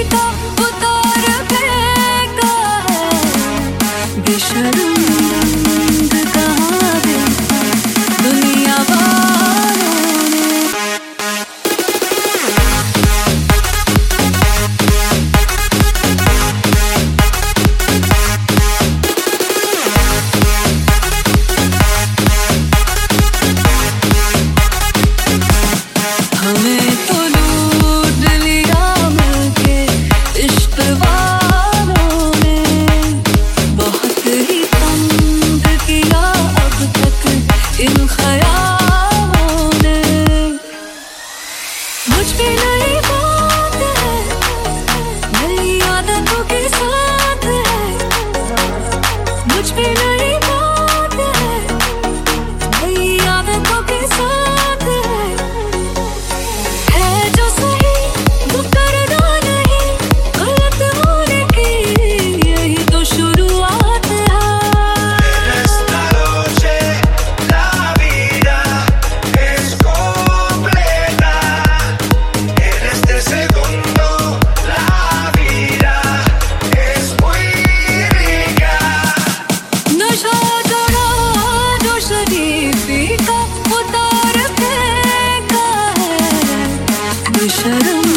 फीका उतार फेंका है बेशर्म कहाँ देखा दुनिया वालों ने। हमें तो लूट लिया मिलके इश्क वालों ने, बहुत ही तंग किया अब तक इन ख्यालों ने। मुझ पे नई बात है, नई आदतों के साथ है। मुझ पे नई बात है, नई आदतों के साथ है जो सही वो करना नहीं, गलत होने की यही तो शुरुआत है। Esta noche la vida es completa. En este segundo la vida es muy rica. नशा चढ़ा जो शरीफी का उतार फेंका है बेशर्म